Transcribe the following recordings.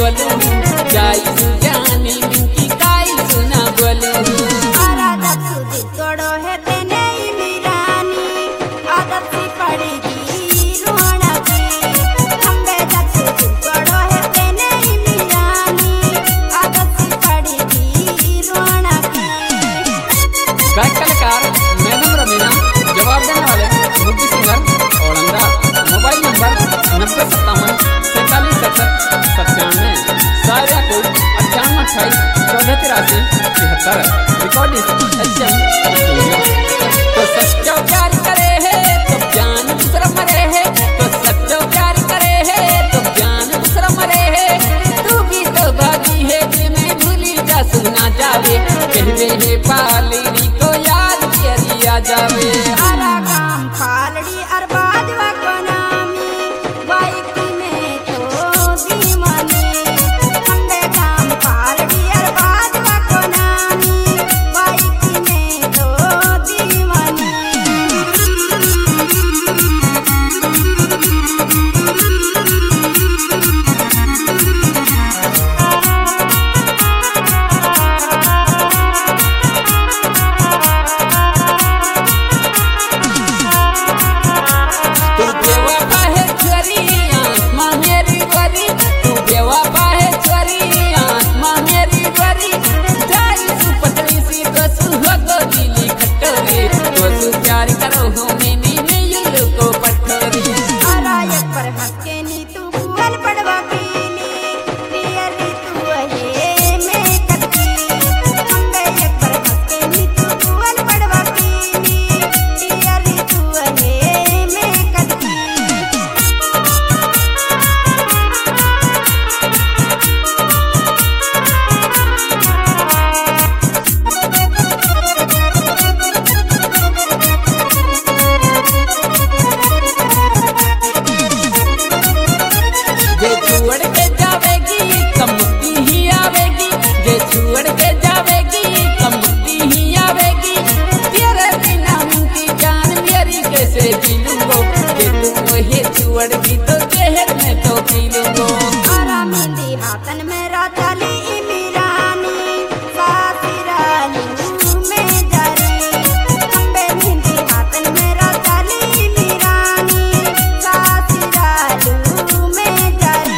बोलू जाई सुजानी मिनकी काई सुना बोलू आदत सुधी तोड़ो है तेने मीरानी आदत सी पड़ेगी रोना की खंबे जब सुधी तोड़ो है तेने मीरानी आदत सी पड़ेगी रोना की। गायक कलाकार मैडम रमीना जवाब देने वाले मुख्य सिंगर औरंगा मोबाइल नंबर 905747 सारिया कोड 9828148373 रिकॉर्डिंग एचएम स्टूडियो। तो सच्चा प्यार करे है तो जान दूसरा मरे है तो सच्चा प्यार करे है तो जान दूसरा मरे है तू भी तो भागी है दिल में भूली जा सुना जावे कहवे है पाली को याद किया जावे आरा काम फालड़ी अरबाद वगनामी बाइक में तो दीवानी खंबे काम फालड़ी अरबाद वगनामी बाइक में तो दीवानी। तू बेवफा है छोरी आत्मा मेरी वरी तू बेवफा है छोरी आत्मा मेरी वरी जाई सु पतली सी तो सुहो को दिली खटोरी तो सु प्यार करो हो मैंने युल को पठोरी आरा एक पर हंस के नी तू बुअल पड़वा पीली पियरी तू है मैं कटकी खंबे एक पर हंस के नी तू बुअल पड़वा पीली पियरी तू है मैं कटकी। जे छोड़ के जावेगी कमुती ही आवेगी जे छोड़ के जावेगी कमुती ही आवेगी तेरे बिना उनकी जान मेरी कैसे जी लूंगो जे तू मुझे छोड़गी तो जहर में तो पी लूंगो आरा मेहंदी हाथन में राताली मीरानी सासिरालू में जारी खंबे मेहंदी हाथन में राताली मीरानी सासिरालू में जारी।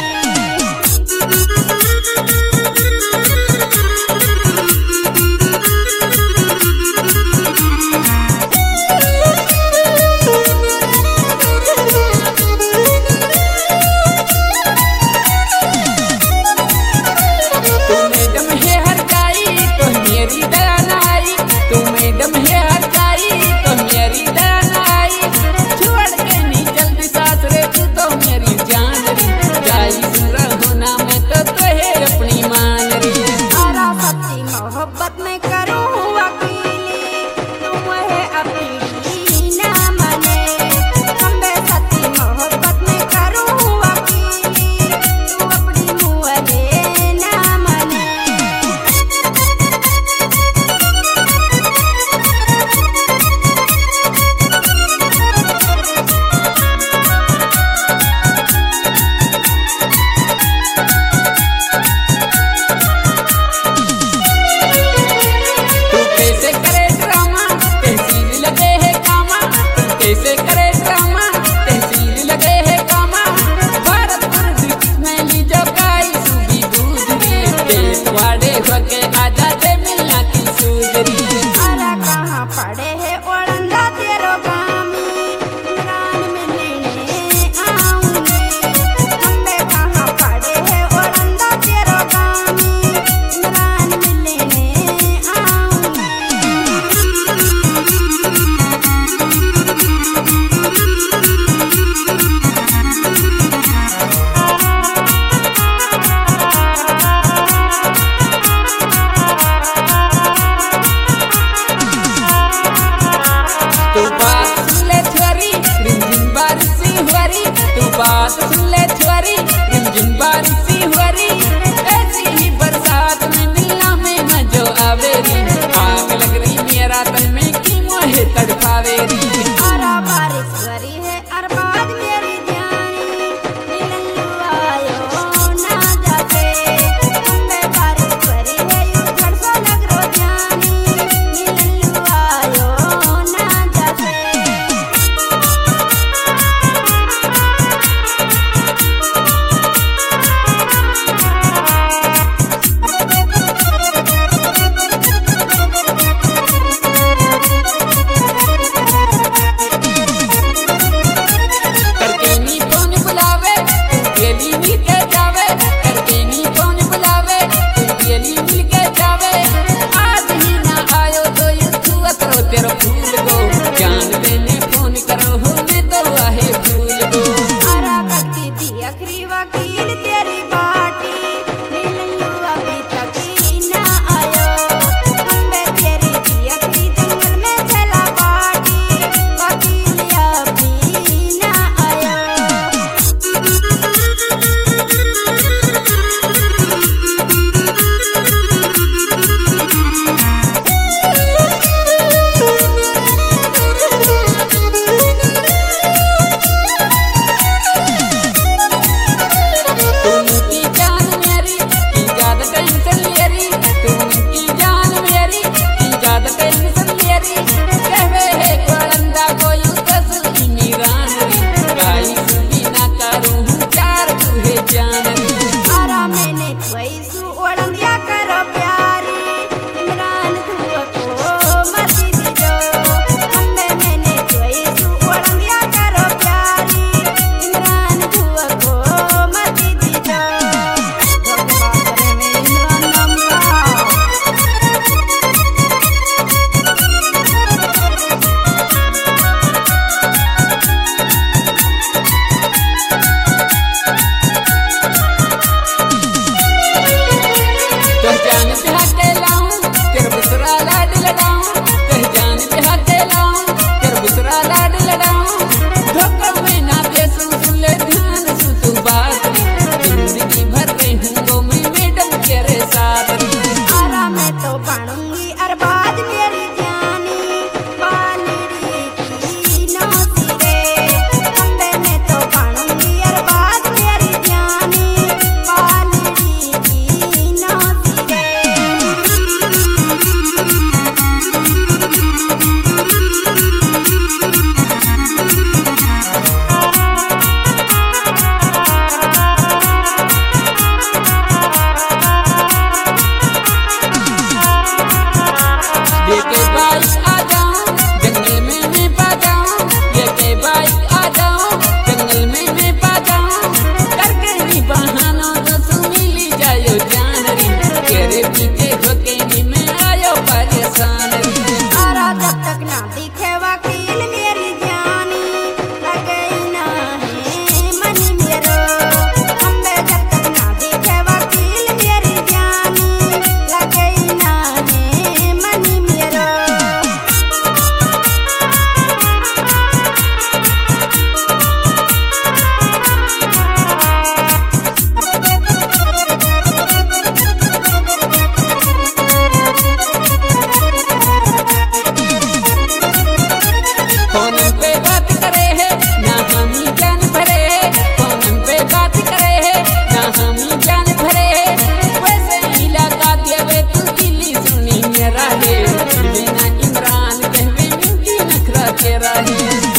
के रहे।